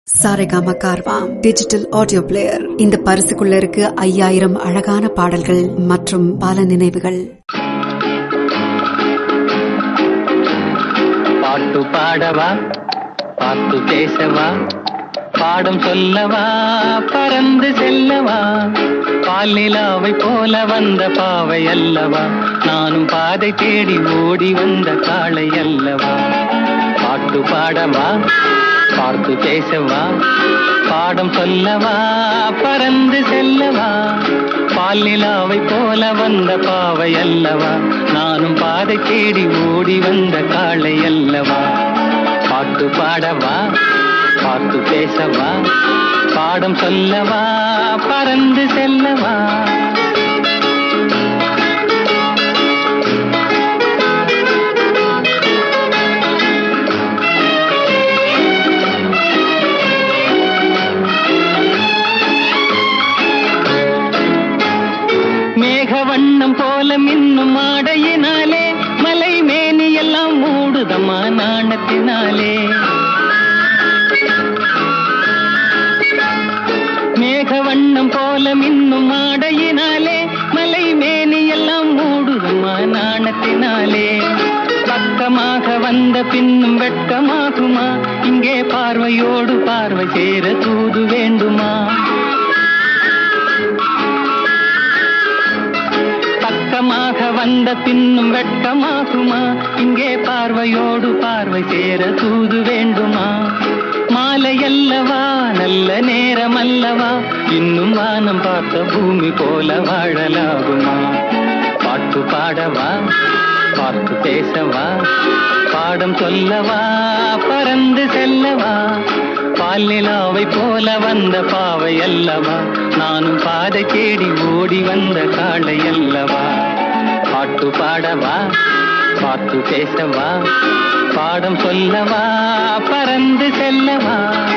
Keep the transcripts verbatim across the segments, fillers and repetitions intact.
Saregama Carvaan digital audio player. இந்த பரிசுக்குள்ள இருக்கு ஐயாயிரம் அழகான பாடல்கள் மற்றும் பல நினைவுகள். பாட்டு பாடவா, பாட்டு பேசவா, பாடம் சொல்லவா, பறந்து செல்லவா, பால் நிலாவை போல வந்த பாவை அல்லவா, நானும் பாதை தேடி ஓடி வந்த காளை அல்லவா. பாட்டு பாடவா, பார்த்து பேசவா, பாடம் சொல்லவா, பறந்து செல்லவா, பால் நிலாவை போல வந்த பாவை அல்லவா, நானும் பாதை தேடி ஓடி வந்த காளை அல்லவா. பாட்டு பாடவா, பார்த்து பேசவா, பாடம் சொல்லவா, பறந்து செல்லவா. மேகவண்ணம் போல மின்னும் ஆடையினாலே மலை மேனி எல்லாம் மூடுதம்மா நாணத்தினாலே. மேகவண்ணம் போல மின்னும் ஆடையினாலே மலை மேனி எல்லாம் மூடுதம்மா நாணத்தினாலே. பக்கமாக வந்த பின்னும் வெட்கமாகுமா, இங்கே பார்வையோடு பார்வை சேர தூது வேண்டுமா. பக்கமாக வந்த பின்னும் வெட்கமாகுமா, இங்கே பார்வையோடு பார்வை சேர தூது வேண்டுமா. மாலை அல்லவா, நல்ல நேரம் அல்லவா, இன்னும் வானம் பார்த்த பூமி போல வாழலாகுமா. பாட்டு பாடவா, பார்த்து பேசவா, பாடம் சொல்லவா, பறந்து செல்லவா, பால் நிலாவை போல வந்த பாவை அல்லவா, நானும் பாதை தேடி ஓடி வந்த காளை அல்லவா. பாட்டு பாடவா, பார்த்து பேசவா, பாடம் சொல்லவா, பறந்து செல்லவா.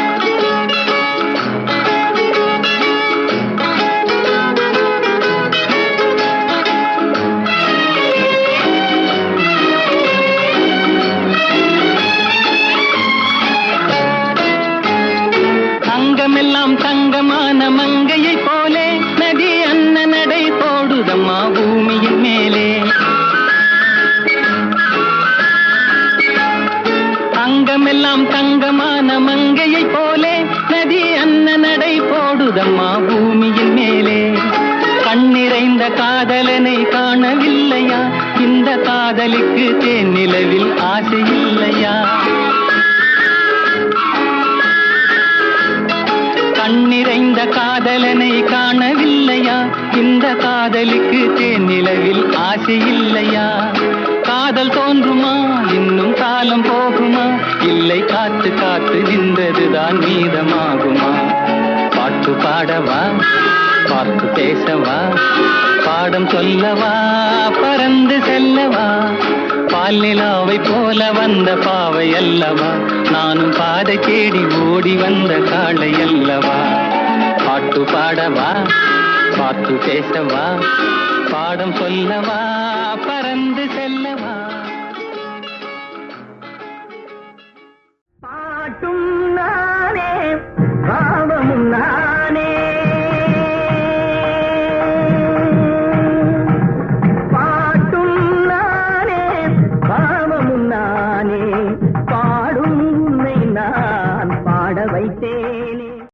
அங்கமெல்லாம் தங்கமான மங்கையை போலே நதி அன்ன நடை போடுதம்மா பூமியின் மேலே. அங்கமெல்லாம் தங்கமான மங்கையை போலே நதி அன்ன நடை போடுதம்மா பூமியின் மேலே. கண்ணிறைந்த காதலனை காணவில்லையா, இந்த காதலிக்கு தேன் நிலவில் ஆசை இல்லையா. கண்ணிறைந்த காதலனை காணவில்லையா, இந்த காதலிக்கு தேன் நிலவில் ஆசை இல்லையா. காதல் தோன்றுமா, இன்னும் காலம் போகுமா, இல்லை காத்து காத்து நின்றதுதான் மீதமாகுமா. பாட்டு பாடவா, பார்த்து பேசவா, பாடம் சொல்லவா, பறந்து செல்லவா, பால் நிலாவை போல வந்த பாவை அல்லவா, நானும் பாதை தேடி ஓடி வந்த காளை அல்லவா. பாட்டு பாடவா, பார்த்து பேசவா, பாடம் சொல்லவா, பறந்து செல்லவா. பாட்டும் நானே, பாவமும் நானே, பாட்டும் நானே, பாவமும் நானே, பாடும் உன்னை நான் பாட வைத்தேனே.